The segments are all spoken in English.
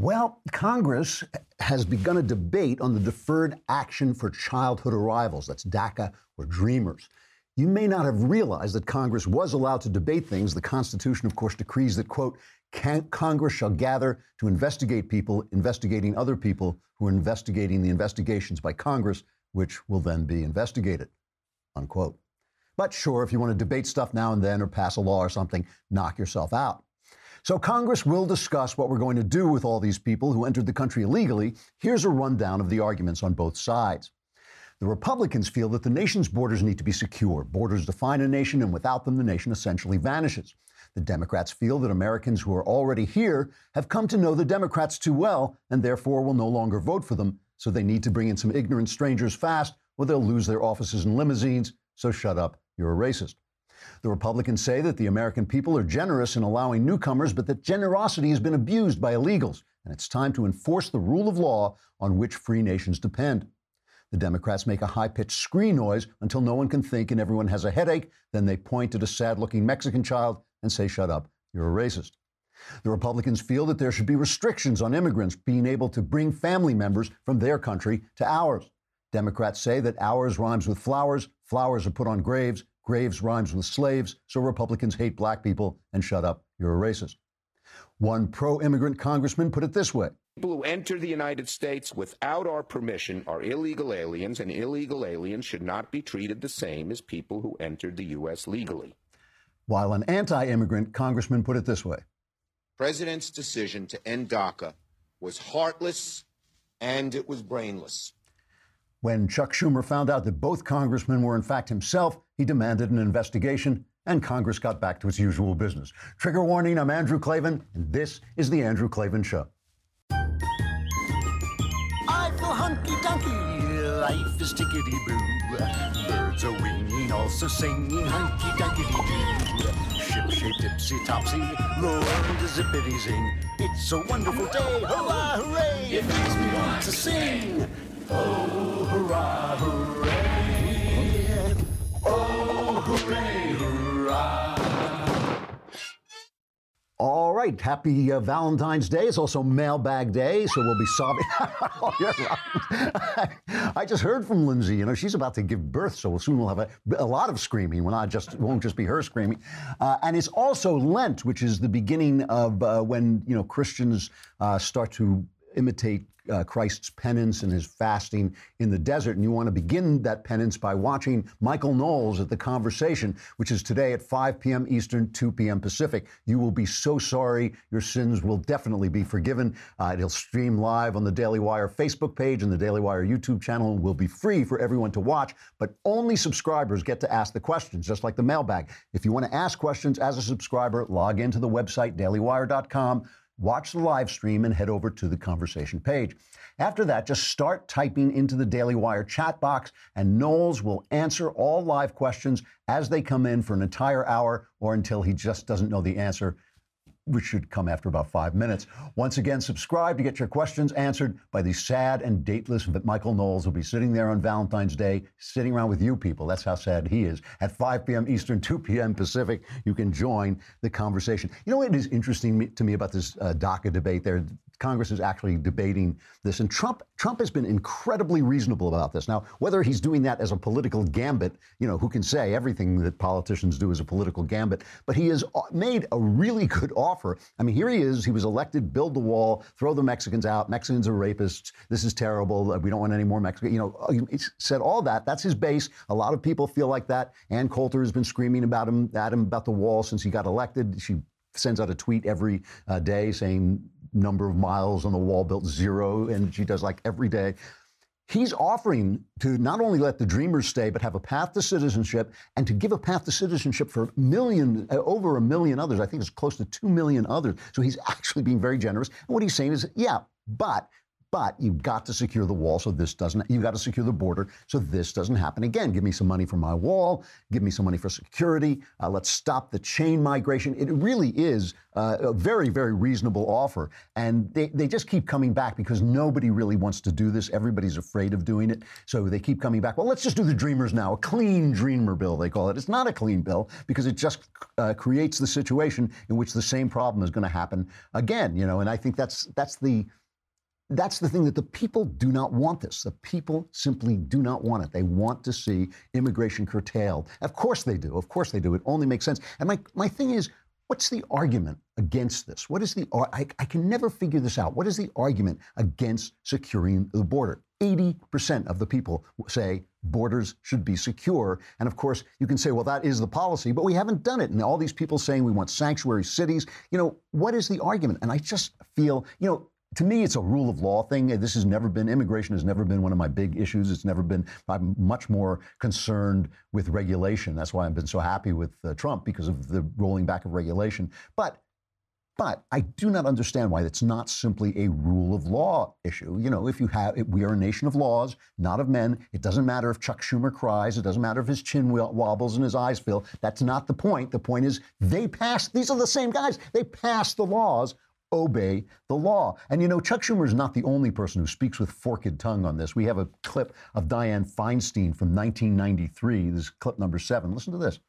Well, Congress has begun a debate on the Deferred Action for Childhood Arrivals. That's DACA or Dreamers. You may not have realized that Congress was allowed to debate things. The Constitution, of course, decrees that, quote, Congress shall gather to investigate people investigating other people who are investigating the investigations by Congress, which will then be investigated, unquote. But sure, if you want to debate stuff now and then or pass a law or something, knock yourself out. So Congress will discuss what we're going to do with all these people who entered the country illegally. Here's a rundown of the arguments on both sides. The Republicans feel that the nation's borders need to be secure. Borders define a nation, and without them, the nation essentially vanishes. The Democrats feel that Americans who are already here have come to know the Democrats too well and therefore will no longer vote for them. So they need to bring in some ignorant strangers fast or they'll lose their offices and limousines. So shut up, you're a racist. The Republicans say that the American people are generous in allowing newcomers, but that generosity has been abused by illegals, and it's time to enforce the rule of law on which free nations depend. The Democrats make a high-pitched scream noise until no one can think and everyone has a headache. Then they point at a sad-looking Mexican child and say, shut up, you're a racist. The Republicans feel that there should be restrictions on immigrants being able to bring family members from their country to ours. Democrats say that ours rhymes with flowers, flowers are put on graves, graves rhymes with slaves, so Republicans hate black people and shut up, you're a racist. One pro-immigrant congressman put it this way. People who enter the United States without our permission are illegal aliens, and illegal aliens should not be treated the same as people who entered the U.S. legally. While an anti-immigrant congressman put it this way. President's decision to end DACA was heartless and it was brainless. When Chuck Schumer found out that both congressmen were in fact himself, he demanded an investigation, and Congress got back to its usual business. Trigger warning, I'm Andrew Klavan, and this is The Andrew Klavan Show. I feel hunky-dunky, life is tickety-boo. Birds are winging, also singing hunky-dunky-doo. Ship-shaped, tipsy-topsy, the world is zippity-zing. It's a wonderful day, hurrah, hooray! It makes me want to sing. Oh, hurrah, hooray! Oh, hooray, hurrah! All right, happy Valentine's Day. It's also Mailbag Day, so we'll be solving. Oh, you're right. I just heard from Lindsay. You know, she's about to give birth, so soon we'll have a lot of screaming. It won't just be her screaming. And it's also Lent, which is the beginning of when Christians start to imitate Christ's penance and his fasting in the desert. And you want to begin that penance by watching Michael Knowles at The Conversation, which is today at 5 p.m. Eastern, 2 p.m. Pacific. You will be so sorry. Your sins will definitely be forgiven. It'll stream live on the Daily Wire Facebook page and the Daily Wire YouTube channel, and will be free for everyone to watch. But only subscribers get to ask the questions, just like the mailbag. If you want to ask questions as a subscriber, log into the website, dailywire.com. Watch the live stream and head over to the Conversation page. After that, just start typing into the Daily Wire chat box, and Knowles will answer all live questions as they come in for an entire hour or until he just doesn't know the answer, which should come after about 5 minutes. Once again, subscribe to get your questions answered by the sad and dateless Michael Knowles, who'll be sitting there on Valentine's Day, sitting around with you people. That's how sad he is. At 5 p.m. Eastern, 2 p.m. Pacific, you can join the conversation. You know what is interesting to me about this DACA debate there? Congress is actually debating this, and Trump has been incredibly reasonable about this. Now, whether he's doing that as a political gambit, who can say everything that politicians do is a political gambit, but he has made a really good offer. I mean, here he is. He was elected, build the wall, throw the Mexicans out. Mexicans are rapists. This is terrible. We don't want any more Mexicans. He said all that. That's his base. A lot of people feel like that. Ann Coulter has been screaming at him about the wall since he got elected. She sends out a tweet every day saying number of miles on the wall built 0, and she does like every day. He's offering to not only let the Dreamers stay, but have a path to citizenship, and to give a path to citizenship for over a million others. I think it's close to 2 million others. So he's actually being very generous. And what he's saying is, yeah, but But you've got to secure the wall so this doesn't, you've got to secure the border so this doesn't happen again. Give me some money for my wall. Give me some money for security. Let's stop the chain migration. It really is a very, very reasonable offer. And they just keep coming back because nobody really wants to do this. Everybody's afraid of doing it. So they keep coming back. Well, let's just do the Dreamers now. A clean Dreamer bill, they call it. It's not a clean bill because it just creates the situation in which the same problem is going to happen again. And I think that's the thing, that the people do not want this. The people simply do not want it. They want to see immigration curtailed. Of course they do. Of course they do. It only makes sense. And my thing is, what's the argument against this? What is I can never figure this out. What is the argument against securing the border? 80% of the people say borders should be secure. And of course, you can say, well, that is the policy, but we haven't done it. And all these people saying we want sanctuary cities, what is the argument? And I just feel, to me, it's a rule of law thing. Immigration has never been one of my big issues. I'm much more concerned with regulation. That's why I've been so happy with Trump, because of the rolling back of regulation. But I do not understand why it's not simply a rule of law issue. We are a nation of laws, not of men. It doesn't matter if Chuck Schumer cries. It doesn't matter if his chin wobbles and his eyes fill. That's not the point. The point is these are the same guys. They pass the laws. Obey the law. And Chuck Schumer is not the only person who speaks with forked tongue on this. We have a clip of Dianne Feinstein from 1993. This is clip number 7. Listen to this.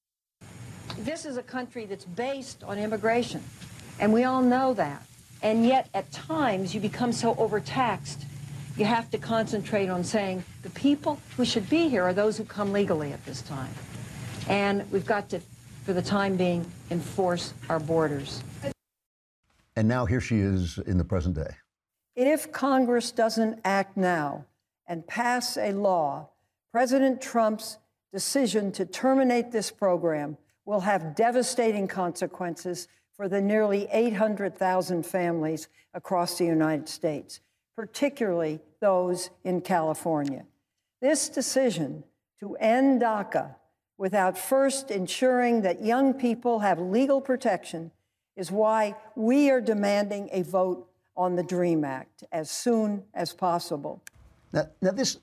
This is a country that's based on immigration, and we all know that. And yet, at times, you become so overtaxed, you have to concentrate on saying the people who should be here are those who come legally at this time. And we've got to, for the time being, enforce our borders. And now here she is in the present day. If Congress doesn't act now and pass a law, President Trump's decision to terminate this program will have devastating consequences for the nearly 800,000 families across the United States, particularly those in California. This decision to end DACA without first ensuring that young people have legal protection is why we are demanding a vote on the DREAM Act as soon as possible. Now this,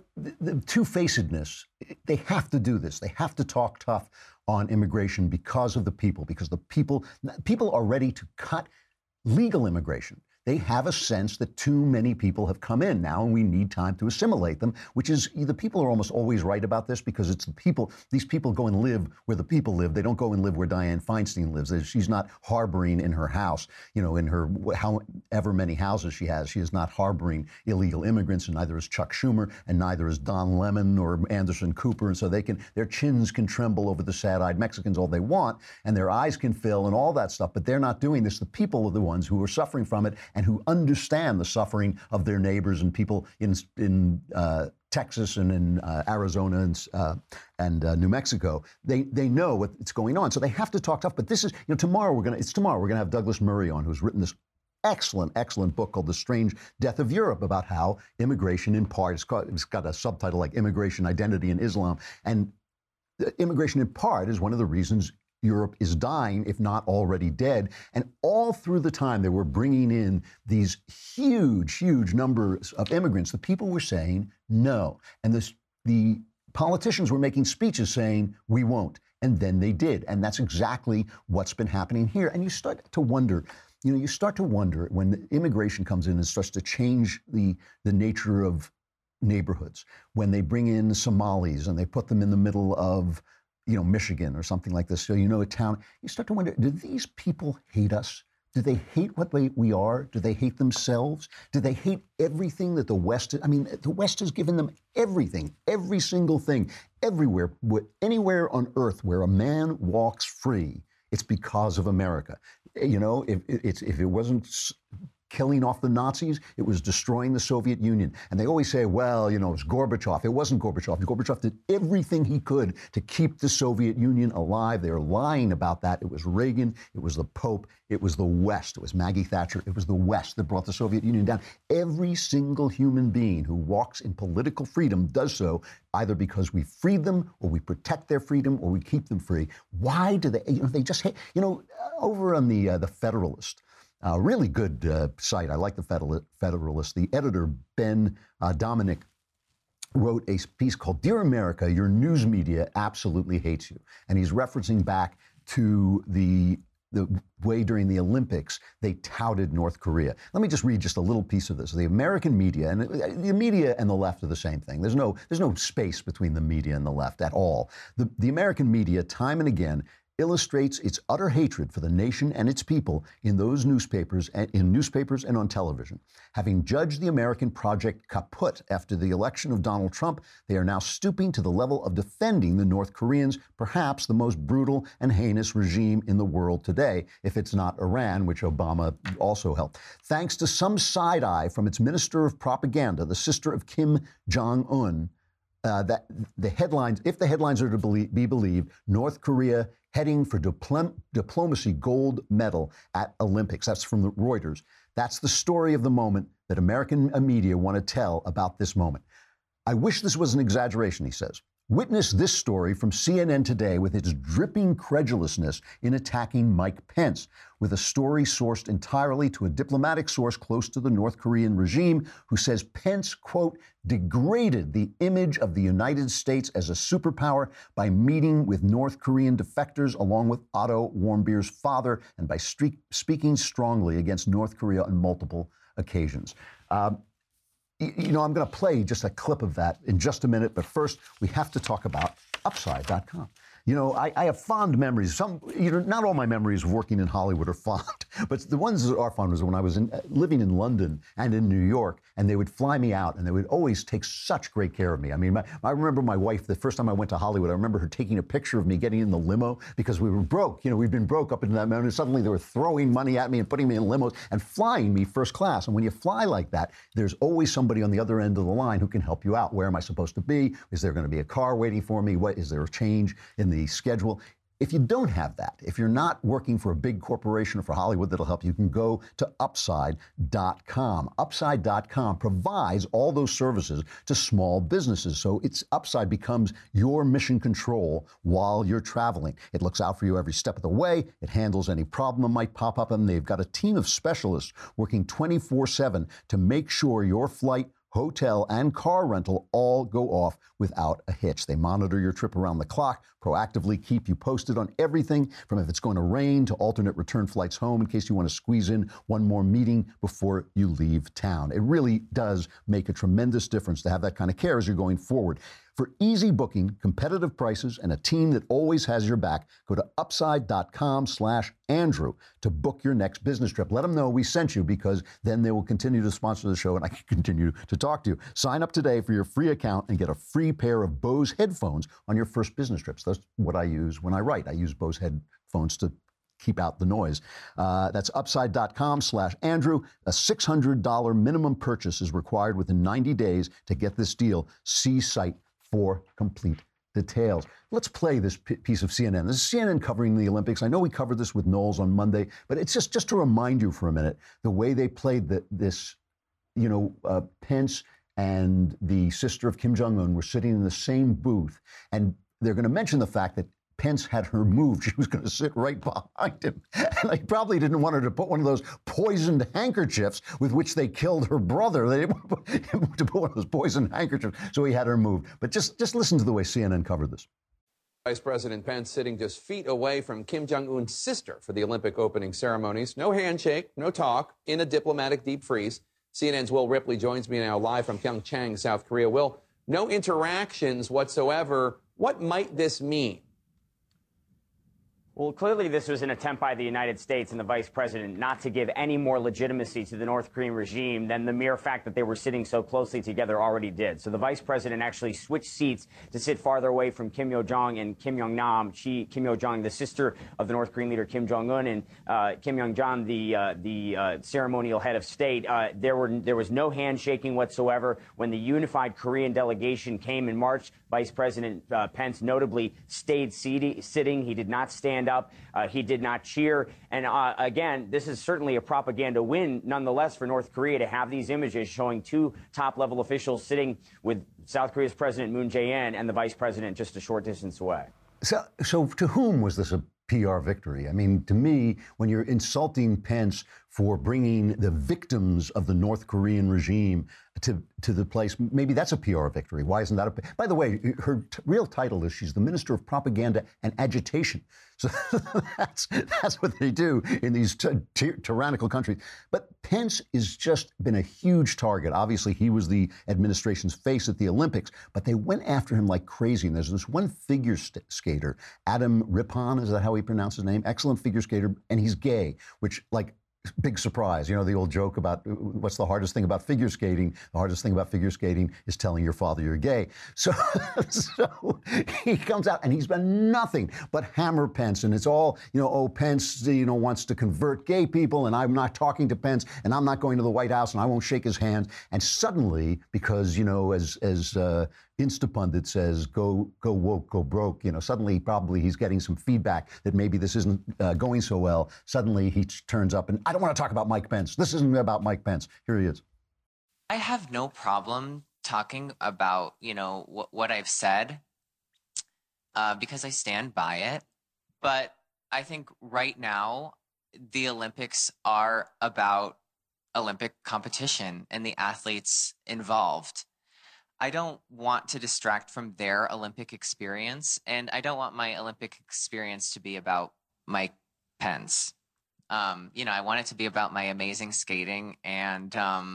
the two-facedness, they have to do this. They have to talk tough on immigration because of the people, because the people are ready to cut legal immigration. They have a sense that too many people have come in now, and we need time to assimilate them, which is, the people are almost always right about this, because it's the people, these people go and live where the people live. They don't go and live where Dianne Feinstein lives. She's not harboring in her house, in her however many houses she has. She is not harboring illegal immigrants, and neither is Chuck Schumer, and neither is Don Lemon or Anderson Cooper. And so their chins can tremble over the sad-eyed Mexicans all they want, and their eyes can fill and all that stuff, but they're not doing this. The people are the ones who are suffering from it, and who understand the suffering of their neighbors and people in Texas and in Arizona and New Mexico. They know what's going on, so they have to talk tough. But this is, tomorrow we're gonna have Douglas Murray on, who's written this excellent book called The Strange Death of Europe, about how immigration, in part, it's got a subtitle like Immigration, Identity, and Islam, and immigration in part is one of the reasons Europe is dying, if not already dead. And all through the time they were bringing in these huge numbers of immigrants, the people were saying no. And the politicians were making speeches saying, we won't. And then they did. And that's exactly what's been happening here. And you start to wonder, when the immigration comes in and starts to change the nature of neighborhoods, when they bring in Somalis and they put them in the middle of Michigan or something like this, so a town, you start to wonder, do these people hate us? Do they hate what we are? Do they hate themselves? Do they hate everything that the West the West has given them everything, every single thing, everywhere, anywhere on earth where a man walks free, it's because of America. If it wasn't killing off the Nazis, it was destroying the Soviet Union. And they always say, well, it was Gorbachev. It wasn't Gorbachev. Gorbachev did everything he could to keep the Soviet Union alive. They're lying about that. It was Reagan. It was the Pope. It was the West. It was Maggie Thatcher. It was the West that brought the Soviet Union down. Every single human being who walks in political freedom does so either because we freed them, or we protect their freedom, or we keep them free. Why do they just hate? Over on the Federalist, Really good site. I like the Federalist. The editor, Ben Dominic, wrote a piece called "Dear America, Your News Media Absolutely Hates You." And he's referencing back to the way during the Olympics they touted North Korea. Let me just read just a little piece of this. The American media, and the media and the left are the same thing. There's no space between the media and the left at all. The American media, time and again, illustrates its utter hatred for the nation and its people in those newspapers and on television. Having judged the American project kaput after the election of Donald Trump, they are now stooping to the level of defending the North Koreans, perhaps the most brutal and heinous regime in the world today, if it's not Iran, which Obama also helped. Thanks to some side eye from its minister of propaganda, the sister of Kim Jong-un, that the headlines, if the headlines are to be believed, North Korea heading for diplomacy gold medal at Olympics. That's from the Reuters. That's the story of the moment that American media want to tell about this moment. I wish this was an exaggeration, he says. Witness this story from CNN today with its dripping credulousness in attacking Mike Pence, with a story sourced entirely to a diplomatic source close to the North Korean regime who says Pence, quote, degraded the image of the United States as a superpower by meeting with North Korean defectors along with Otto Warmbier's father and by speaking strongly against North Korea on multiple occasions. You know, I'm going to play just a clip of that in just a minute, but first we have to talk about Upside.com. You know, I have fond memories. Not all my memories of working in Hollywood are fond, but the ones that are fond was when I was living in London and in New York, and they would fly me out, and they would always take such great care of me. I mean, I remember my wife, the first time I went to Hollywood, I remember her taking a picture of me getting in the limo because we were broke. You know, we'd been broke up until that moment, and suddenly they were throwing money at me and putting me in limos and flying me first class. And when you fly like that, there's always somebody on the other end of the line who can help you out. Where am I supposed to be? Is there going to be a car waiting for me? Is there a change in the schedule? If you don't have that, if you're not working for a big corporation or for Hollywood that'll help you, can go to Upside.com. Upside.com provides all those services to small businesses. So Upside becomes your mission control while you're traveling. It looks out for you every step of the way. It handles any problem that might pop up, and they've got a team of specialists working 24/7 to make sure your flight, hotel, and car rental all go off without a hitch. They monitor your trip around the clock, proactively keep you posted on everything from if it's going to rain to alternate return flights home in case you want to squeeze in one more meeting before you leave town. It really does make a tremendous difference to have that kind of care as you're going forward. For easy booking, competitive prices, and a team that always has your back, go to upside.com/Andrew to book your next business trip. Let them know we sent you, because then they will continue to sponsor the show and I can continue to talk to you. Sign up today for your free account and get a free pair of Bose headphones on your first business trips. That's what I use when I write. I use Bose headphones to keep out the noise. That's upside.com/Andrew. A $600 minimum purchase is required within 90 days to get this deal. See site for complete details. Let's play this piece of CNN. This is CNN covering the Olympics. I know we covered this with Knowles on Monday, but it's just to remind you for a minute, the way they played this, Pence and the sister of Kim Jong-un were sitting in the same booth, and they're going to mention the fact that Pence had her moved. She was going to sit right behind him. And he probably didn't want her to put one of those poisoned handkerchiefs with which they killed her brother. They didn't want him to put one of those poisoned handkerchiefs, so he had her moved. But just listen to the way CNN covered this. Vice President Pence sitting just feet away from Kim Jong-un's sister for the Olympic opening ceremonies. No handshake, no talk, in a diplomatic deep freeze. CNN's Will Ripley joins me now live from Pyeongchang, South Korea. Will, no interactions whatsoever. What might this mean? Well, clearly this was an attempt by the United States and the vice president not to give any more legitimacy to the North Korean regime than the mere fact that they were sitting so closely together already did. So the vice president actually switched seats to sit farther away from Kim Yo-jong and Kim Yong-nam. Kim Yo-jong, the sister of the North Korean leader Kim Jong-un, and Kim Yong-jong, the ceremonial head of state. There was no handshaking whatsoever. When the unified Korean delegation came in March, Vice President Pence notably stayed sitting. He did not stand up. He did not cheer. And again, this is certainly a propaganda win, nonetheless, for North Korea to have these images showing two top-level officials sitting with South Korea's President Moon Jae-in and the vice president just a short distance away. So to whom was this a PR victory? I mean, to me, when you're insulting Pence for bringing the victims of the North Korean regime to the place. Maybe that's a PR victory. Why isn't that a... By the way, her real title is she's the Minister of Propaganda and Agitation. So that's what they do in these tyrannical countries. But Pence has just been a huge target. Obviously, he was the administration's face at the Olympics, but they went after him like crazy. And there's this one figure skater, Adam Rippon, is that how he pronounced his name? Excellent figure skater, and he's gay, which, like, big surprise. You know, the old joke about what's the hardest thing about figure skating? The hardest thing about figure skating is telling your father you're gay. So he comes out and he's been nothing but hammer Pence. And it's all, you know, oh, Pence, you know, wants to convert gay people, and I'm not talking to Pence, and I'm not going to the White House, and I won't shake his hand. And suddenly, because, you know, as Instapundit says, go woke, go broke, you know, suddenly probably he's getting some feedback that maybe this isn't going so well. Suddenly he turns up, and I don't want to talk about Mike Pence. This isn't about Mike Pence. Here he is. I have no problem talking about, you know, what I've said because I stand by it. But I think right now the Olympics are about Olympic competition and the athletes involved. I don't want to distract from their Olympic experience, and I don't want my Olympic experience to be about Mike Pence. You know, I want it to be about my amazing skating and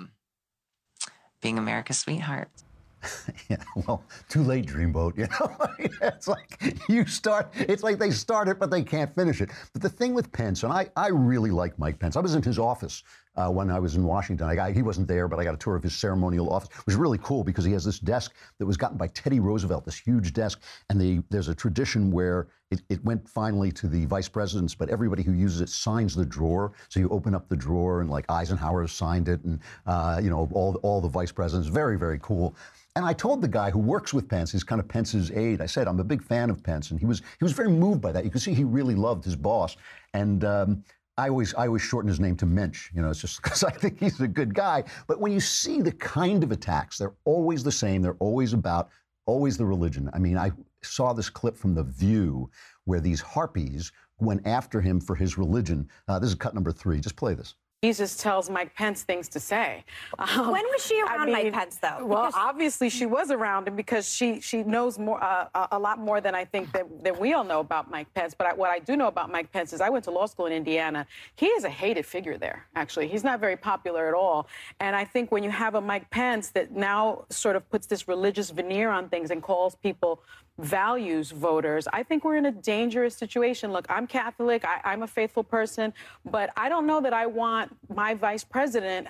being America's sweetheart. Yeah, well, too late, Dreamboat. You know, it's like it's like they start it, but they can't finish it. But the thing with Pence, and I really like Mike Pence. I was in his office when I was in Washington. He wasn't there, but I got a tour of his ceremonial office. It was really cool because he has this desk that was gotten by Teddy Roosevelt, this huge desk. And there's a tradition where it went finally to the vice presidents, but everybody who uses it signs the drawer. So you open up the drawer, and like Eisenhower signed it, and you know, all the vice presidents. Very, very cool. And I told the guy who works with Pence, he's kind of Pence's aide, I said, I'm a big fan of Pence. And he was very moved by that. You could see he really loved his boss. And I always shorten his name to Mensch. You know, it's just because I think he's a good guy. But when you see the kind of attacks, they're always the same. They're always the religion. I mean, I saw this clip from The View where these harpies went after him for his religion. This is cut number 3. Just play this. Jesus tells Mike Pence things to say. When was she around Mike Pence, though? Well, obviously she was around him because she knows more, a lot more than I think that we all know about Mike Pence. But what I do know about Mike Pence is I went to law school in Indiana. He is a hated figure there, actually. He's not very popular at all. And I think when you have a Mike Pence that now sort of puts this religious veneer on things and calls people values voters, I think we're in a dangerous situation. Look, I'm Catholic, I'm a faithful person, but I don't know that I want my vice president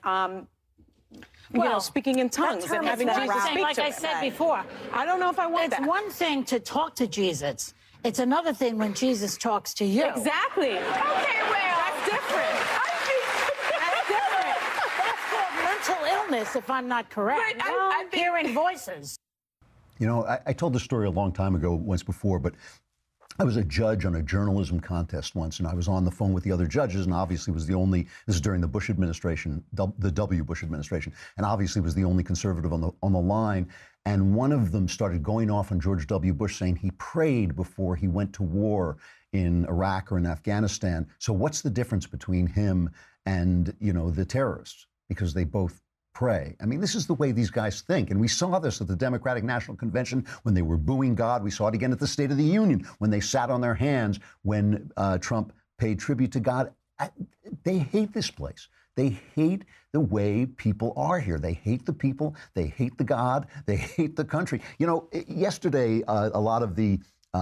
you know, speaking in tongues and having Jesus speak to him. Like I said before, I don't know if I want that. It's one thing to talk to Jesus. It's another thing when Jesus talks to you. Exactly. Okay, well, that's different. That's different. That's called mental illness, if I'm not correct. But I'm hearing voices. You know, I told this story a long time ago, once before, but I was a judge on a journalism contest once, and I was on the phone with the other judges, and obviously was the only, this is during the Bush administration, the W. Bush administration, and obviously was the only conservative on the line. And one of them started going off on George W. Bush, saying he prayed before he went to war in Iraq or in Afghanistan. So what's the difference between him and, you know, the terrorists? Because they both pray. I mean, this is the way these guys think. And we saw this at the Democratic National Convention when they were booing God. We saw it again at the State of the Union when they sat on their hands when Trump paid tribute to God. They hate this place. They hate the way people are here. They hate the people. They hate the God. They hate the country. You know, yesterday, a lot of the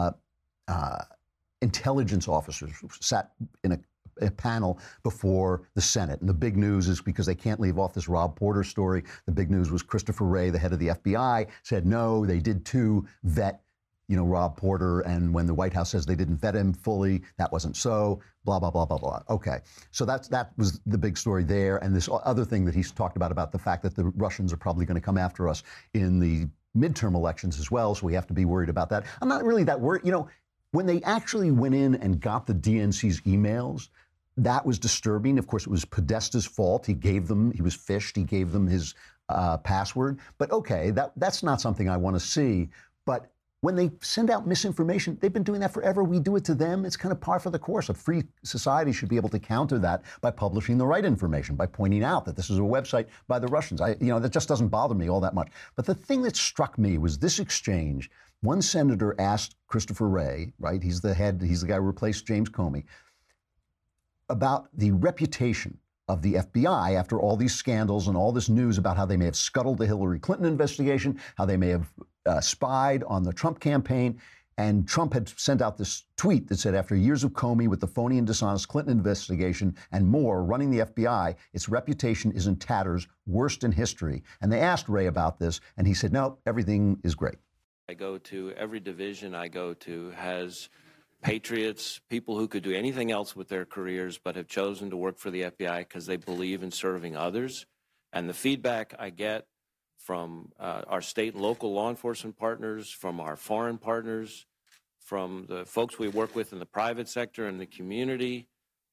intelligence officers sat in a panel before the Senate. And the big news is, because they can't leave off this Rob Porter story, the big news was Christopher Wray, the head of the FBI, said no, they did too vet, you know, Rob Porter. And when the White House says they didn't vet him fully, that wasn't so, blah, blah, blah, blah, blah. Okay. So that was the big story there. And this other thing that he's talked about the fact that the Russians are probably going to come after us in the midterm elections as well. So we have to be worried about that. I'm not really that worried. You know, when they actually went in and got the DNC's emails, that was disturbing. Of course, it was Podesta's fault. He was phished. He gave them his password. But okay, that's not something I want to see. But when they send out misinformation, they've been doing that forever. We do it to them. It's kind of par for the course. A free society should be able to counter that by publishing the right information, by pointing out that this is a website by the Russians. That just doesn't bother me all that much. But the thing that struck me was this exchange. One senator asked Christopher Wray, right? He's the guy who replaced James Comey, about the reputation of the FBI after all these scandals and all this news about how they may have scuttled the Hillary Clinton investigation, how they may have spied on the Trump campaign. And Trump had sent out this tweet that said, after years of Comey with the phony and dishonest Clinton investigation and more running the FBI, its reputation is in tatters, worst in history. And they asked Wray about this, and he said, no, everything is great. I go to, every division I go to has patriots, people who could do anything else with their careers but have chosen to work for the FBI because they believe in serving others. And the feedback I get from our state and local law enforcement partners, from our foreign partners, from the folks we work with in the private sector and the community,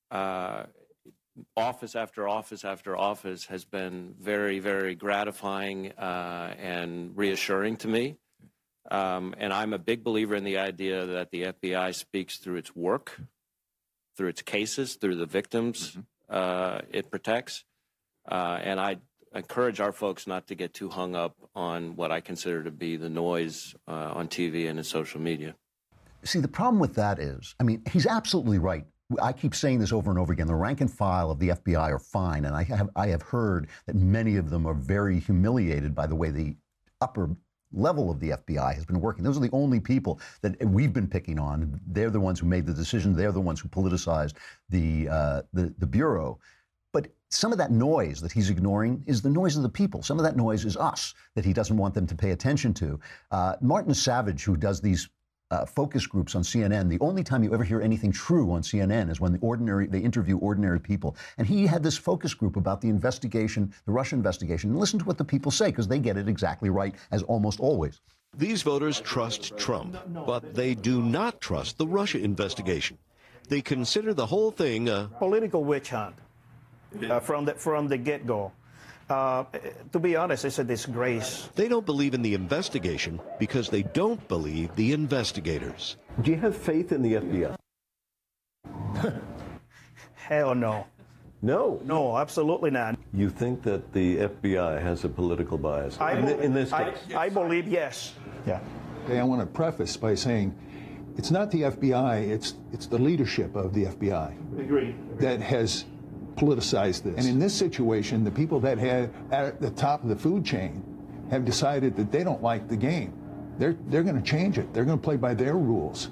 office after office after office has been very, very gratifying and reassuring to me. And I'm a big believer in the idea that the FBI speaks through its work, through its cases, through the victims it protects. And I encourage our folks not to get too hung up on what I consider to be the noise on TV and in social media. See, the problem with that is, I mean, he's absolutely right. I keep saying this over and over again. The rank and file of the FBI are fine, and I have heard that many of them are very humiliated by the way the upper level of the FBI has been working. Those are the only people that we've been picking on. They're the ones who made the decision. They're the ones who politicized the Bureau. But some of that noise that he's ignoring is the noise of the people. Some of that noise is us that he doesn't want them to pay attention to. Martin Savage, who does these focus groups on CNN, the only time you ever hear anything true on CNN is when they interview ordinary people. And he had this focus group about the investigation, the Russia investigation, and listen to what the people say, because they get it exactly right, as almost always. These voters trust Trump, but they do not trust the Russia investigation. They consider the whole thing a political witch hunt from the get-go. To be honest, it's a disgrace. They don't believe in the investigation because they don't believe the investigators. Do you have faith in the FBI? Hell no. No? No, absolutely not. You think that the FBI has a political bias in this case? I believe yes. Yeah. Okay, I want to preface by saying it's not the FBI, it's the leadership of the FBI. Agreed. That has politicized this. And in this situation, the people that are at the top of the food chain have decided that they don't like the game. They're going to change it. They're going to play by their rules.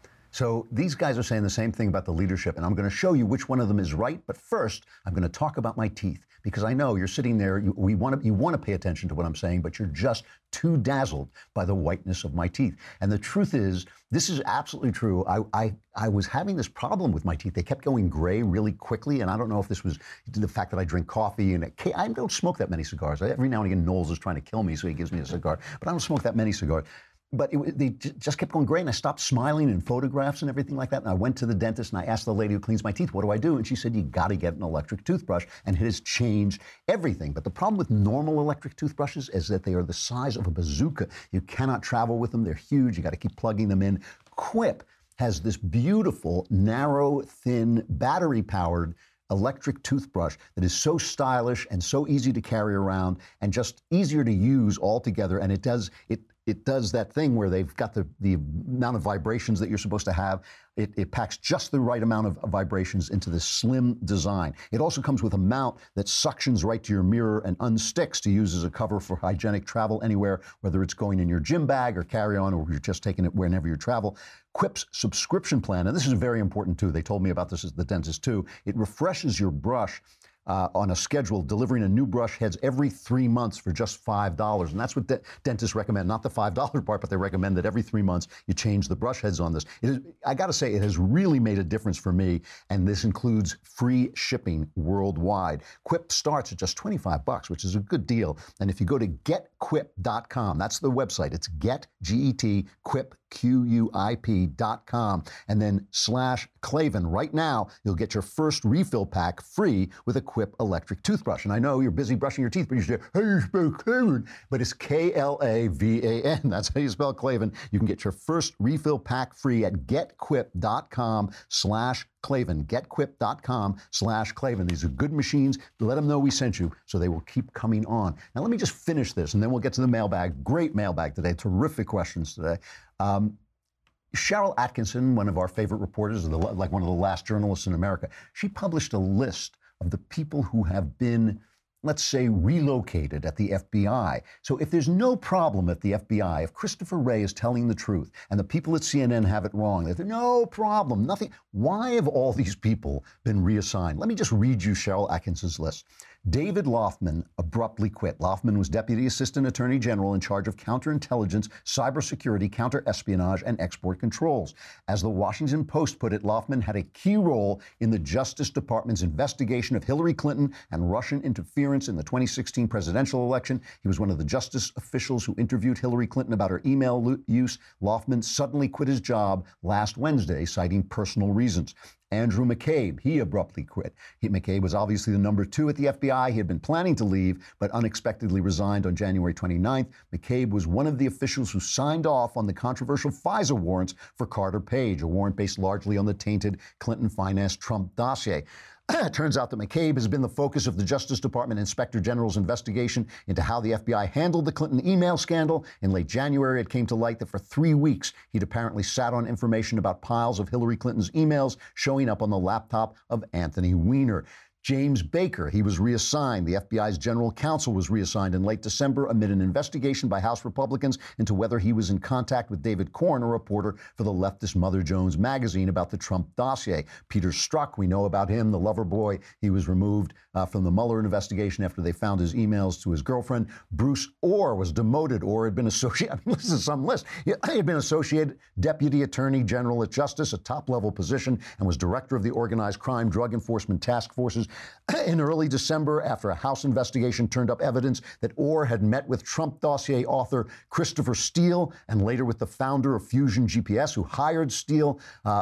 So these guys are saying the same thing about the leadership, and I'm going to show you which one of them is right. But first, I'm going to talk about my teeth, because I know you're sitting there, you want to pay attention to what I'm saying, but you're just too dazzled by the whiteness of my teeth. And the truth is, this is absolutely true. I was having this problem with my teeth. They kept going gray really quickly, and I don't know if this was the fact that I drink coffee, and I don't smoke that many cigars. Every now and again, Knowles is trying to kill me, so he gives me a cigar, but I don't smoke that many cigars. But they just kept going gray, and I stopped smiling in photographs and everything like that. And I went to the dentist, and I asked the lady who cleans my teeth, what do I do? And she said, you got to get an electric toothbrush, and it has changed everything. But the problem with normal electric toothbrushes is that they are the size of a bazooka. You cannot travel with them. They're huge. You got to keep plugging them in. Quip has this beautiful, narrow, thin, battery-powered electric toothbrush that is so stylish and so easy to carry around and just easier to use altogether. And it does that thing where they've got the amount of vibrations that you're supposed to have. It packs just the right amount of vibrations into this slim design. It also comes with a mount that suctions right to your mirror and unsticks to use as a cover for hygienic travel anywhere, whether it's going in your gym bag or carry-on, or you're just taking it whenever you travel. Quip's subscription plan, and this is very important too, they told me about this at the dentist too, it refreshes your brush on a schedule, delivering a new brush heads every 3 months for just $5. And that's what dentists recommend, not the $5 part, but they recommend that every 3 months you change the brush heads on this. I got to say, it has really made a difference for me, and this includes free shipping worldwide. Quip starts at just $25, which is a good deal. And if you go to getquip.com, that's the website, it's Quip, QUIP.com, and then /Klavan. Right now, you'll get your first refill pack free with a Quip electric toothbrush. And I know you're busy brushing your teeth, but you should say, how do you spell Klavan? But it's Klavan. That's how you spell Klavan. You can get your first refill pack free at getquip.com/Klavan. Getquip.com/Klavan. These are good machines. Let them know we sent you so they will keep coming on. Now, let me just finish this, and then we'll get to the mailbag. Great mailbag today. Terrific questions today. Sharyl Attkisson, one of our favorite reporters, like one of the last journalists in America, she published a list of the people who have been, let's say, relocated at the FBI. So if there's no problem at the FBI, if Christopher Wray is telling the truth and the people at CNN have it wrong, there's no problem, nothing. Why have all these people been reassigned? Let me just read you Sharyl Attkisson's list. David Loffman abruptly quit. Loffman was Deputy Assistant Attorney General in charge of counterintelligence, cybersecurity, counterespionage, and export controls. As the Washington Post put it, Loffman had a key role in the Justice Department's investigation of Hillary Clinton and Russian interference in the 2016 presidential election. He was one of the justice officials who interviewed Hillary Clinton about her email use. Loffman suddenly quit his job last Wednesday, citing personal reasons. Andrew McCabe, he abruptly quit. McCabe was obviously the number 2 at the FBI. He had been planning to leave, but unexpectedly resigned on January 29th. McCabe was one of the officials who signed off on the controversial FISA warrants for Carter Page, a warrant based largely on the tainted Clinton-financed Trump dossier. It turns out that McCabe has been the focus of the Justice Department Inspector General's investigation into how the FBI handled the Clinton email scandal. In late January, it came to light that for 3 weeks, he'd apparently sat on information about piles of Hillary Clinton's emails showing up on the laptop of Anthony Weiner. James Baker, he was reassigned. The FBI's general counsel was reassigned in late December amid an investigation by House Republicans into whether he was in contact with David Corn, a reporter for the leftist Mother Jones magazine, about the Trump dossier. Peter Strzok, we know about him, the lover boy. He was removed from the Mueller investigation after they found his emails to his girlfriend. Bruce Orr was demoted. Orr had been associate, I mean, this is some list. He had been associate deputy attorney general at Justice, a top-level position, and was director of the Organized Crime Drug Enforcement Task Forces. In early December, after a House investigation turned up evidence that Orr had met with Trump dossier author Christopher Steele and later with the founder of Fusion GPS, who hired Steele,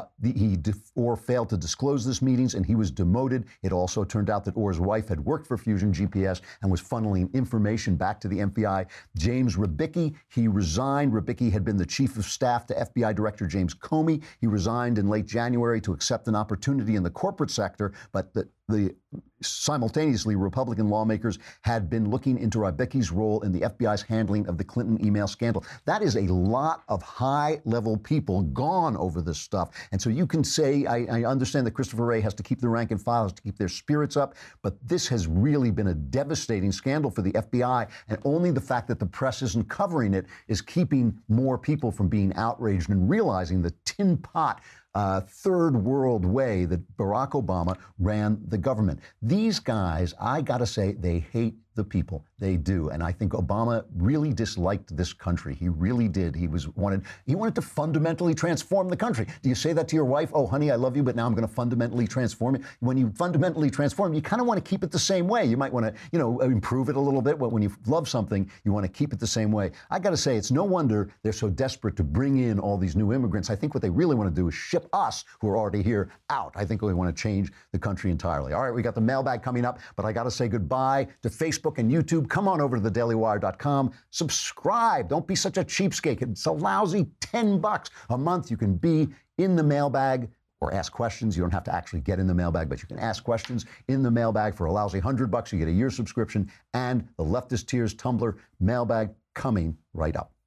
Orr failed to disclose this meetings and he was demoted. It also turned out that Orr's wife had worked for Fusion GPS and was funneling information back to the FBI. James Rybicki, he resigned. Rybicki had been the chief of staff to FBI Director James Comey. He resigned in late January to accept an opportunity in the corporate sector, but simultaneously, Republican lawmakers had been looking into Rybicki's role in the FBI's handling of the Clinton email scandal. That is a lot of high-level people gone over this stuff. And so you can say, I understand that Christopher Wray has to keep the rank and file, has to keep their spirits up, but this has really been a devastating scandal for the FBI, and only the fact that the press isn't covering it is keeping more people from being outraged and realizing the tin pot third world way that Barack Obama ran the government. These guys, I gotta say, they hate the people. They do. And I think Obama really disliked this country. He really did. He wanted to fundamentally transform the country. Do you say that to your wife? Oh, honey, I love you, but now I'm going to fundamentally transform it. When you fundamentally transform, you kind of want to keep it the same way. You might want to, improve it a little bit. But when you love something, you want to keep it the same way. I got to say, it's no wonder they're so desperate to bring in all these new immigrants. I think what they really want to do is ship us, who are already here, out. I think they want to change the country entirely. All right, we got the mailbag coming up, but I got to say goodbye to Facebook and YouTube. Come on over to thedailywire.com. Subscribe. Don't be such a cheapskate. It's a lousy $10 a month. You can be in the mailbag or ask questions. You don't have to actually get in the mailbag, but you can ask questions in the mailbag for a lousy $100. You get a year subscription and the Leftist Tears Tumblr mailbag coming right up.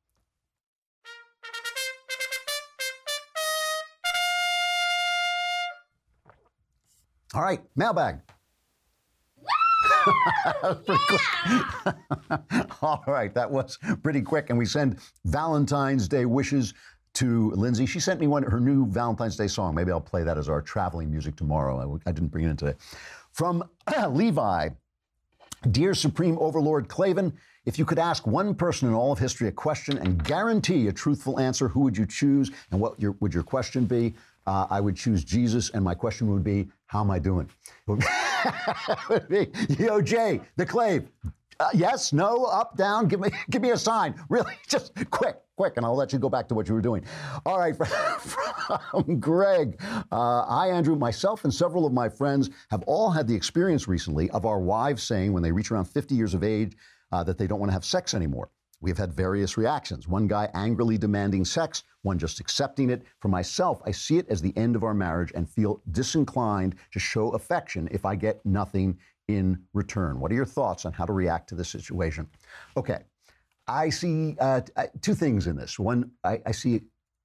All right, mailbag. Pretty quick. All right, that was pretty quick. And we send Valentine's Day wishes to Lindsay. She sent me her new Valentine's Day song. Maybe I'll play that as our traveling music tomorrow. I didn't bring it in today. From Levi, Dear Supreme Overlord Klavan, if you could ask one person in all of history a question and guarantee a truthful answer, who would you choose and what would your question be? I would choose Jesus, and my question would be, how am I doing? It would be, Yo, Jay, the Clave, Yes, no, up, down. Give me a sign. Really, just quick, and I'll let you go back to what you were doing. All right, from Greg. Hi, Andrew. Myself and several of my friends have all had the experience recently of our wives saying when they reach around 50 years of age that they don't want to have sex anymore. We have had various reactions. One guy angrily demanding sex, one just accepting it. For myself, I see it as the end of our marriage and feel disinclined to show affection if I get nothing in return. What are your thoughts on how to react to this situation? Okay, I see two things in this. One, I see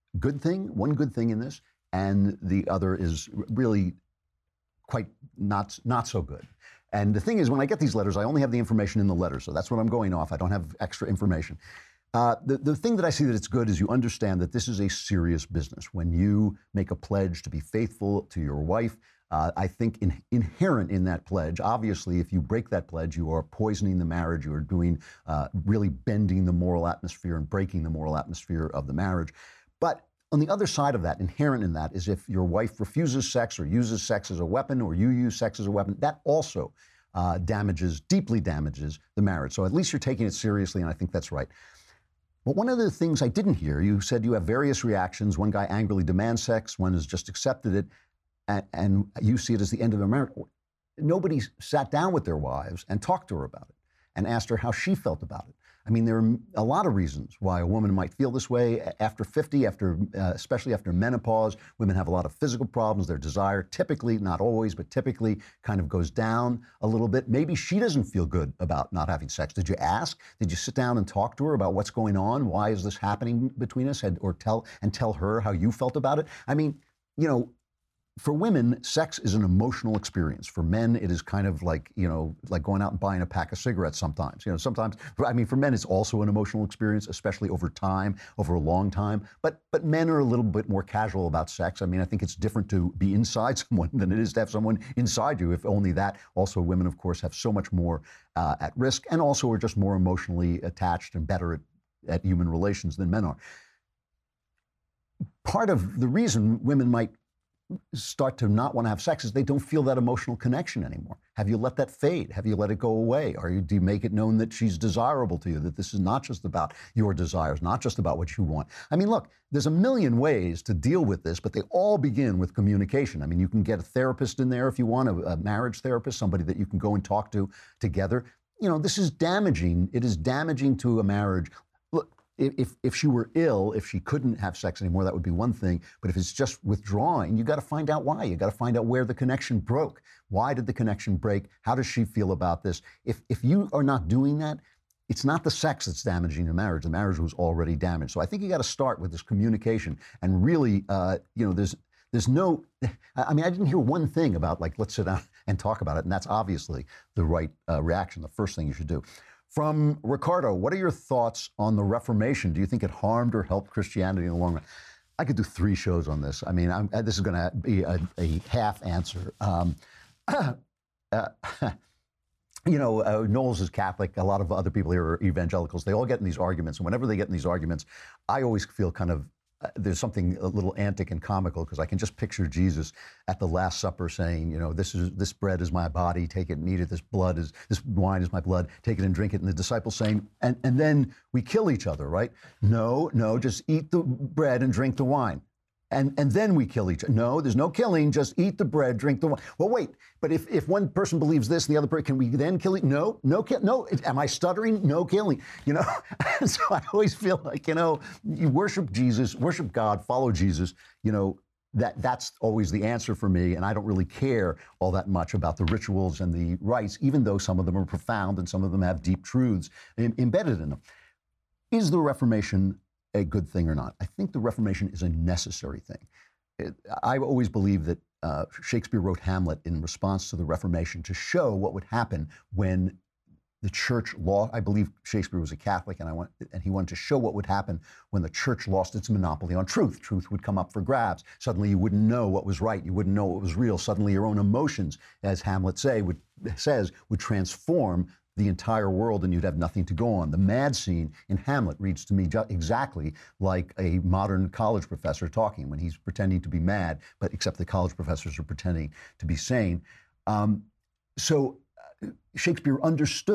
one good thing in this, and the other is really quite not so good. And the thing is, when I get these letters, I only have the information in the letter, so that's what I'm going off. I don't have extra information. The thing that I see that it's good is you understand that this is a serious business. When you make a pledge to be faithful to your wife, I think inherent in that pledge, obviously, if you break that pledge, you are poisoning the marriage. You are doing really bending the moral atmosphere and breaking the moral atmosphere of the marriage. But on the other side of that, inherent in that, is if your wife refuses sex or uses sex as a weapon, or you use sex as a weapon, that also deeply damages the marriage. So at least you're taking it seriously, and I think that's right. But one of the things I didn't hear, you said you have various reactions. One guy angrily demands sex, one has just accepted it, and you see it as the end of their marriage. Nobody sat down with their wives and talked to her about it and asked her how she felt about it. I mean, there are a lot of reasons why a woman might feel this way after 50, especially after menopause. Women have a lot of physical problems. Their desire typically, not always, but typically kind of goes down a little bit. Maybe she doesn't feel good about not having sex. Did you ask? Did you sit down and talk to her about what's going on? Why is this happening between us? Or tell her how you felt about it? I mean, you know, for women, sex is an emotional experience. For men, it is kind of like, you know, like going out and buying a pack of cigarettes sometimes. You know, sometimes, I mean, for men, it's also an emotional experience, especially over time, over a long time. But men are a little bit more casual about sex. I mean, I think it's different to be inside someone than it is to have someone inside you, if only that. Also, women, of course, have so much more at risk, and also are just more emotionally attached and better at human relations than men are. Part of the reason women might start to not want to have sex is they don't feel that emotional connection anymore. Have you let that fade? Have you let it go away? Do you make it known that she's desirable to you, that this is not just about your desires, not just about what you want? I mean, look, there's a million ways to deal with this, but they all begin with communication. I mean, you can get a therapist in there if you want, a marriage therapist, somebody that you can go and talk to together. You know, this is damaging. It is damaging to a marriage. Look, if she were ill, if she couldn't have sex anymore, that would be one thing. But if it's just withdrawing, you got to find out why. You got to find out where the connection broke. Why did the connection break? How does she feel about this? If you are not doing that, it's not the sex that's damaging the marriage. The marriage was already damaged. So I think you got to start with this communication and really, you know, there's no, I mean, I didn't hear one thing about, like, let's sit down and talk about it. And that's obviously the right reaction, the first thing you should do. From Ricardo, what are your thoughts on the Reformation? Do you think it harmed or helped Christianity in the long run? I could do 3 shows on this. I mean, this is going to be a half answer. You know, Knowles is Catholic. A lot of other people here are evangelicals. They all get in these arguments. And whenever they get in these arguments, I always feel kind of, there's something a little antic and comical, because I can just picture Jesus at the Last Supper saying, you know, this bread is my body, take it and eat it. This wine is my blood, take it and drink it. And the disciples saying, and then we kill each other, right? No, just eat the bread and drink the wine. And then we kill each other. No, there's no killing. Just eat the bread, drink the wine. Well, wait. But if one person believes this and the other person, can we then kill it? No. Am I stuttering? No killing. You know. And so I always feel like, you know, you worship Jesus, worship God, follow Jesus. You know, that's always the answer for me. And I don't really care all that much about the rituals and the rites, even though some of them are profound and some of them have deep truths embedded in them. Is the Reformation a good thing or not? I think the Reformation is a necessary thing. I always believe that Shakespeare wrote Hamlet in response to the Reformation to show what would happen when the church lost. I believe Shakespeare was a Catholic, and he wanted to show what would happen when the church lost its monopoly on truth. Truth would come up for grabs. Suddenly you wouldn't know what was right. You wouldn't know what was real. Suddenly your own emotions, as Hamlet says, would transform the entire world, and you'd have nothing to go on. The mad scene in Hamlet reads to me exactly like a modern college professor talking when he's pretending to be mad, but except the college professors are pretending to be sane. So Shakespeare understood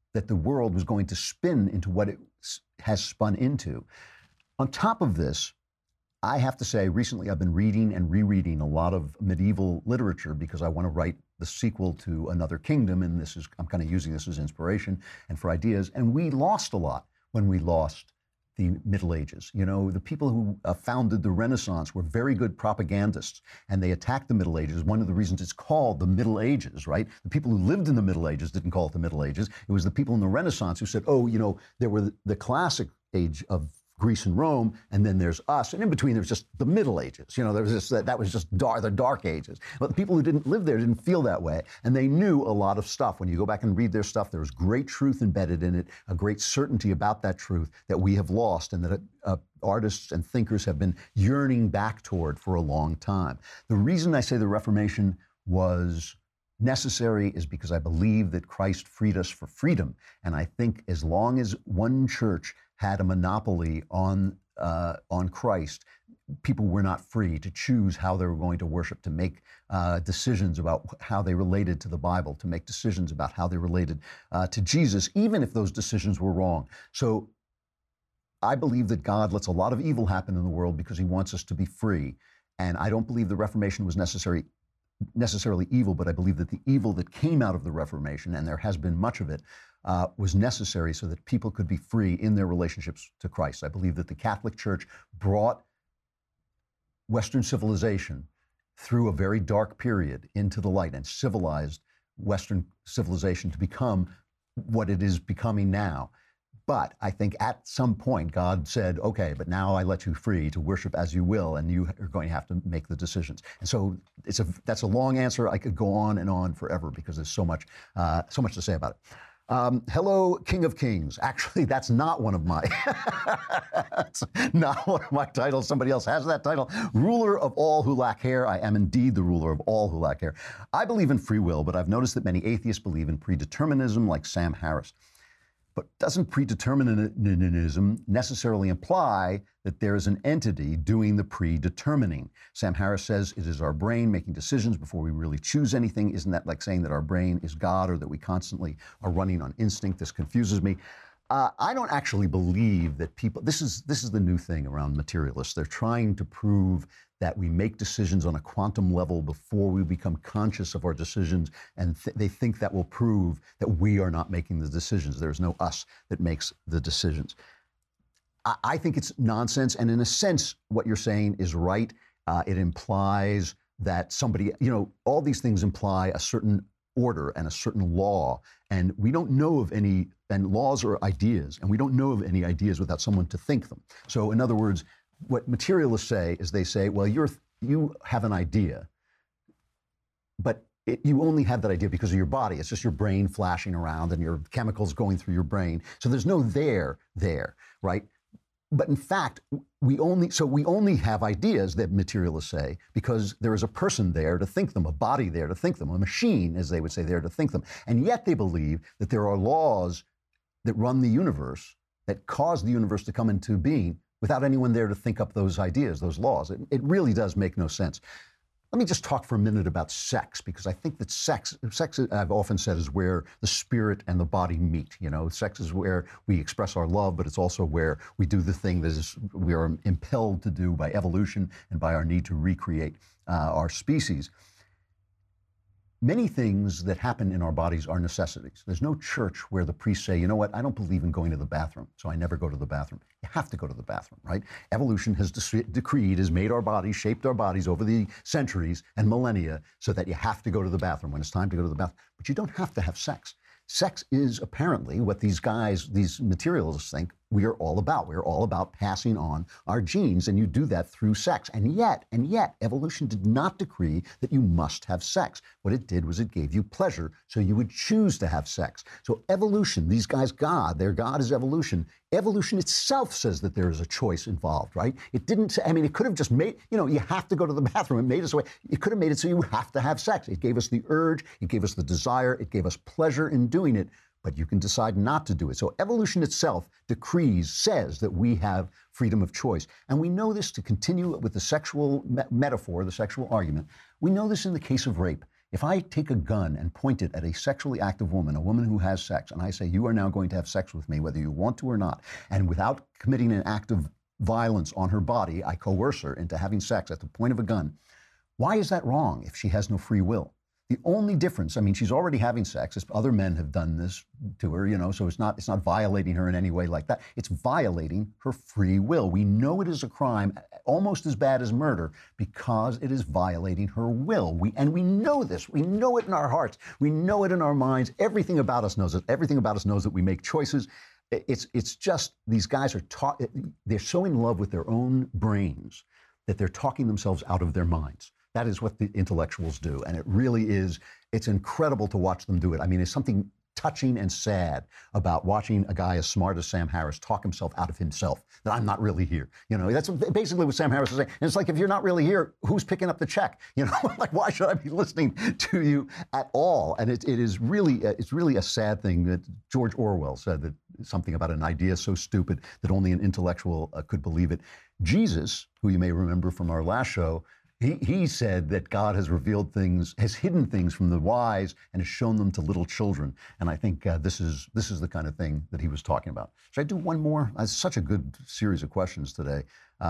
that the world was going to spin into what it has spun into. On top of this, I have to say, recently I've been reading and rereading a lot of medieval literature because I want to write the sequel to Another Kingdom, and I'm kind of using this as inspiration and for ideas. And we lost a lot when we lost the Middle Ages. You know, the people who founded the Renaissance were very good propagandists, and they attacked the Middle Ages. One of the reasons it's called the Middle Ages, right? The people who lived in the Middle Ages didn't call it the Middle Ages. It was the people in the Renaissance who said, oh, you know, there were the classic age of Greece and Rome, and then there's us, and in between there's just the Middle Ages. You know, there was just that was just the Dark Ages. But the people who didn't live there didn't feel that way, and they knew a lot of stuff. When you go back and read their stuff, there was great truth embedded in it, a great certainty about that truth that we have lost, and that artists and thinkers have been yearning back toward for a long time. The reason I say the Reformation was necessary is because I believe that Christ freed us for freedom, and I think as long as one church had a monopoly on Christ, people were not free to choose how they were going to worship, to make decisions about how they related to the Bible, to make decisions about how they related to Jesus, even if those decisions were wrong. So I believe that God lets a lot of evil happen in the world because he wants us to be free. And I don't believe the Reformation was necessarily evil, but I believe that the evil that came out of the Reformation, and there has been much of it, was necessary so that people could be free in their relationships to Christ. I believe that the Catholic Church brought Western civilization through a very dark period into the light and civilized Western civilization to become what it is becoming now. But I think at some point God said, okay, but now I let you free to worship as you will, and you are going to have to make the decisions. And so that's a long answer. I could go on and on forever because there's so much to say about it. Hello, King of Kings. Actually, that's not one of my that's not one of my titles. Somebody else has that title. Ruler of all who lack hair. I am indeed the ruler of all who lack hair. I believe in free will, but I've noticed that many atheists believe in predeterminism, like Sam Harris. But doesn't predeterminism necessarily imply that there is an entity doing the predetermining? Sam Harris says it is our brain making decisions before we really choose anything. Isn't that like saying that our brain is God, or that we constantly are running on instinct? This confuses me. I don't actually believe that people, this is the new thing around materialists. They're trying to prove that we make decisions on a quantum level before we become conscious of our decisions, and they think that will prove that we are not making the decisions. There's no us that makes the decisions. I think it's nonsense, and in a sense, what you're saying is right. It implies that somebody, you know, all these things imply a certain order and a certain law, and we don't know of any, and laws are ideas, and we don't know of any ideas without someone to think them. So in other words, what materialists say is they say, well, you have an idea, but you only have that idea because of your body. It's just your brain flashing around and your chemicals going through your brain. So there's no there, right? But in fact, we only have ideas, that materialists say, because there is a person there to think them, a body there to think them, a machine, as they would say, there to think them. And yet they believe that there are laws that run the universe, that cause the universe to come into being, without anyone there to think up those ideas, those laws. It really does make no sense. Let me just talk for a minute about sex, because I think that sex, I've often said, is where the spirit and the body meet. You know, sex is where we express our love, but it's also where we do the thing that we are impelled to do by evolution and by our need to recreate our species. Many things that happen in our bodies are necessities. There's no church where the priests say, you know what, I don't believe in going to the bathroom, so I never go to the bathroom. You have to go to the bathroom, right? Evolution has has made our bodies, shaped our bodies over the centuries and millennia so that you have to go to the bathroom when it's time to go to the bathroom. But you don't have to have sex. Sex is apparently what these guys, these materialists, think we are all about. We're all about passing on our genes, and you do that through sex. And yet, evolution did not decree that you must have sex. What it did was it gave you pleasure, so you would choose to have sex. So evolution, these guys, their God is evolution. Evolution itself says that there is a choice involved, right? It didn't say, I mean, it could have just made, you have to go to the bathroom. It made us away. It could have made it so you have to have sex. It gave us the urge. It gave us the desire. It gave us pleasure in doing it. But you can decide not to do it. So evolution itself says that we have freedom of choice. And we know this, to continue with the sexual metaphor, the sexual argument. We know this in the case of rape. If I take a gun and point it at a sexually active woman, a woman who has sex, and I say, you are now going to have sex with me, whether you want to or not, and without committing an act of violence on her body, I coerce her into having sex at the point of a gun, why is that wrong if she has no free will? The only difference, I mean, she's already having sex. Other men have done this to her, you know, so it's not violating her in any way like that. It's violating her free will. We know it is a crime almost as bad as murder because it is violating her will. And we know this. We know it in our hearts. We know it in our minds. Everything about us knows it. Everything about us knows that we make choices. It's just these guys are they're so in love with their own brains that they're talking themselves out of their minds. That is what the intellectuals do. And it really is, it's incredible to watch them do it. I mean, there's something touching and sad about watching a guy as smart as Sam Harris talk himself out of himself, that I'm not really here. You know, that's basically what Sam Harris is saying. And it's like, if you're not really here, who's picking up the check? You know, like, why should I be listening to you at all? And it is really, it's really a sad thing that George Orwell said that something about an idea so stupid that only an intellectual could believe it. Jesus, who you may remember from our last show, he said that God has revealed things, has hidden things from the wise and has shown them to little children. And I think this is the kind of thing that he was talking about. Should I do one more? It's such a good series of questions today.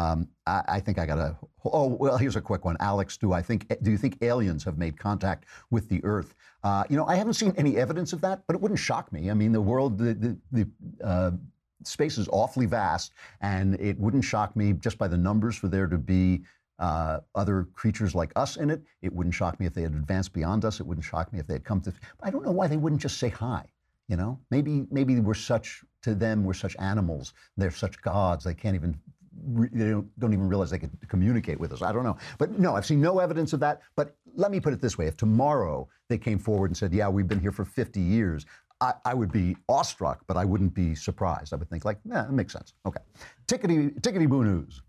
I think I got to, well, here's a quick one. Alex, do you think aliens have made contact with the Earth? You know, I haven't seen any evidence of that, but it wouldn't shock me. I mean, the world, the space is awfully vast, and it wouldn't shock me just by the numbers for there to be other creatures like us in it. It wouldn't shock me if they had advanced beyond us. It wouldn't shock me if they had come to. I don't know why they wouldn't just say hi. You know, maybe we're such, to them, we're such animals. They're such gods. They can't even. They don't even realize they could communicate with us. I don't know. But no, I've seen no evidence of that. But let me put it this way: if tomorrow they came forward and said, "Yeah, we've been here for 50 years," I would be awestruck, but I wouldn't be surprised. I would think, like, yeah, that makes sense. Okay, tickety boo news.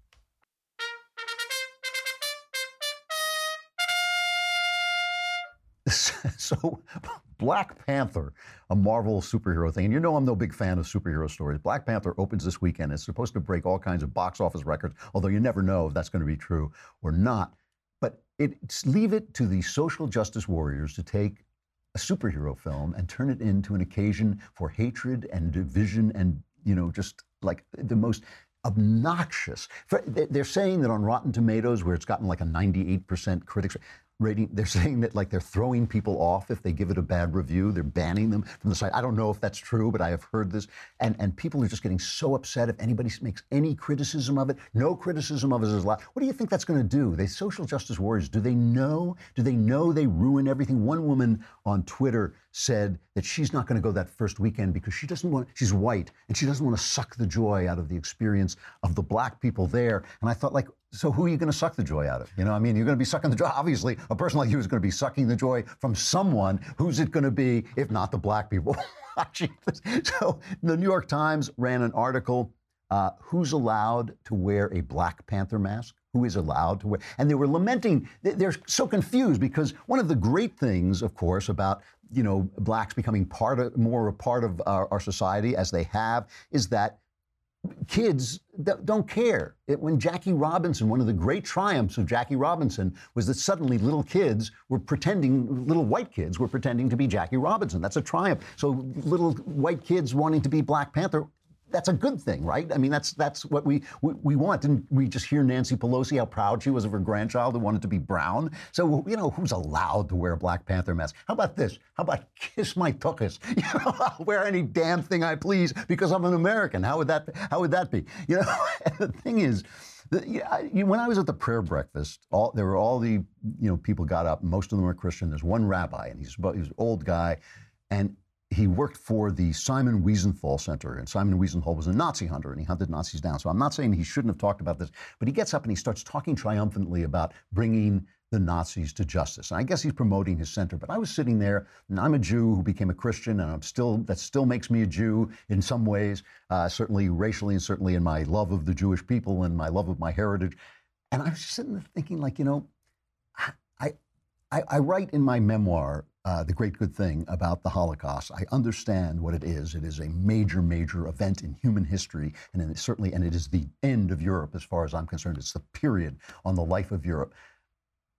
So, Black Panther, a Marvel superhero thing, and you know I'm no big fan of superhero stories. Black Panther opens this weekend. It's supposed to break all kinds of box office records, although you never know if that's going to be true or not. But leave it to the social justice warriors to take a superhero film and turn it into an occasion for hatred and division and, you know, just like the most obnoxious. They're saying that on Rotten Tomatoes, where it's gotten like a 98% critics rating, they're saying that, like, they're throwing people off if they give it a bad review. They're banning them from the site. I don't know if that's true, but I have heard this. And people are just getting so upset if anybody makes any criticism of it. No criticism of it is allowed. What do you think that's going to do? They social justice warriors, do they know they ruin everything? One woman on Twitter said that she's not going to go that first weekend because she's white, and she doesn't want to suck the joy out of the experience of the black people there. And I thought, like, so who are you going to suck the joy out of? You know, I mean, you're going to be sucking the joy. Obviously, a person like you is going to be sucking the joy from someone. Who's it going to be, if not the black people watching this? So the New York Times ran an article, who's allowed to wear a Black Panther mask? Who is allowed to wear? And they were lamenting, they're so confused because one of the great things, of course, about, you know, blacks becoming more a part of our society as they have, is that kids don't care. When Jackie Robinson, one of the great triumphs of Jackie Robinson was that suddenly little white kids were pretending to be Jackie Robinson. That's a triumph. So little white kids wanting to be Black Panther, that's a good thing, right? I mean, that's what we want. Didn't we just hear Nancy Pelosi, how proud she was of her grandchild who wanted to be brown? So, you know, who's allowed to wear a Black Panther mask? How about this? How about kiss my tuchus? You know, I'll wear any damn thing I please because I'm an American. How would that be? You know, and the thing is, when I was at the prayer breakfast, there were all the, you know, people got up. Most of them were Christian. There's one rabbi, and he was an old guy, and he worked for the Simon Wiesenthal Center, and Simon Wiesenthal was a Nazi hunter, and he hunted Nazis down. So I'm not saying he shouldn't have talked about this, but he gets up and he starts talking triumphantly about bringing the Nazis to justice. And I guess he's promoting his center. But I was sitting there, and I'm a Jew who became a Christian, and that still makes me a Jew in some ways, certainly racially, and certainly in my love of the Jewish people and my love of my heritage. And I was just sitting there thinking, like, you know, I write in my memoir, The Great Good Thing, about the Holocaust. I understand what it is. It is a major, major event in human history, and it is the end of Europe as far as I'm concerned. It's the period on the life of Europe.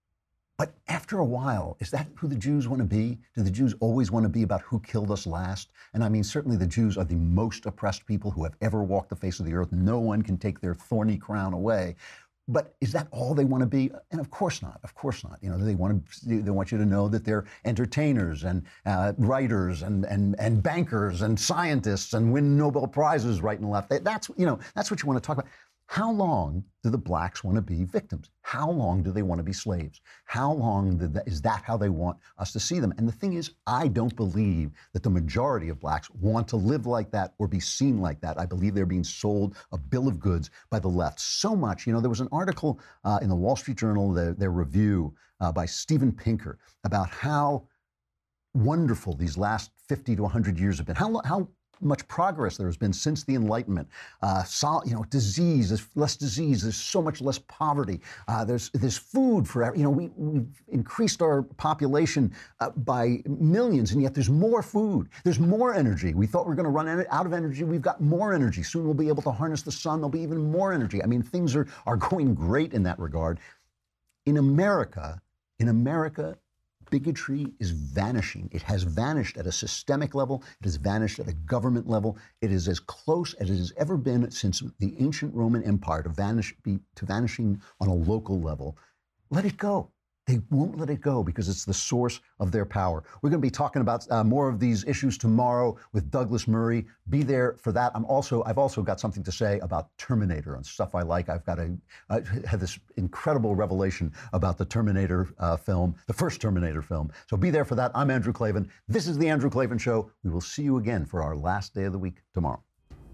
But after a while, is that who the Jews want to be? Do the Jews always want to be about who killed us last? And I mean, certainly the Jews are the most oppressed people who have ever walked the face of the earth. No one can take their thorny crown away. But is that all they want to be? And of course not. Of course not. You know, they want you to know that they're entertainers and writers and bankers and scientists and win Nobel Prizes right and left. That's what you want to talk about. How long do the blacks want to be victims? How long do they want to be slaves? How long is that how they want us to see them? And the thing is, I don't believe that the majority of blacks want to live like that or be seen like that. I believe they're being sold a bill of goods by the left so much. You know, there was an article in the Wall Street Journal, their review by Steven Pinker, about how wonderful these last 50 to 100 years have been. How much progress there has been since the Enlightenment. Disease, there's less disease, there's so much less poverty. There's food for, we've increased our population by millions, and yet there's more food. There's more energy. We thought we were going to run out of energy. We've got more energy. Soon we'll be able to harness the sun. There'll be even more energy. I mean, things are going great in that regard. In America, bigotry is vanishing. It has vanished at a systemic level. It has vanished at a government level. It is as close as it has ever been since the ancient Roman Empire to vanishing on a local level. Let it go. They won't let it go because it's the source of their power. We're going to be talking about more of these issues tomorrow with Douglas Murray. Be there for that. I've also got something to say about Terminator and stuff I like. I had this incredible revelation about the Terminator film, the first Terminator film. So be there for that. I'm Andrew Klavan. This is The Andrew Klavan Show. We will see you again for our last day of the week tomorrow.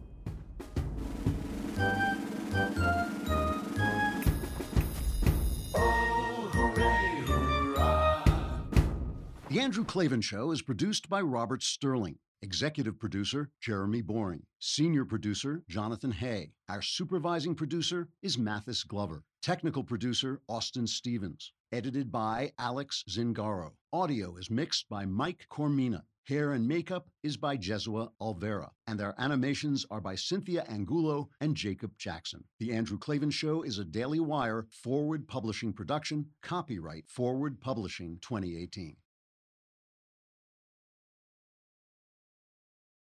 The Andrew Klavan Show is produced by Robert Sterling. Executive producer, Jeremy Boring. Senior producer, Jonathan Hay. Our supervising producer is Mathis Glover. Technical producer, Austin Stevens. Edited by Alex Zingaro. Audio is mixed by Mike Cormina. Hair and makeup is by Jesua Alvera. And our animations are by Cynthia Angulo and Jacob Jackson. The Andrew Klavan Show is a Daily Wire Forward Publishing production. Copyright Forward Publishing 2018.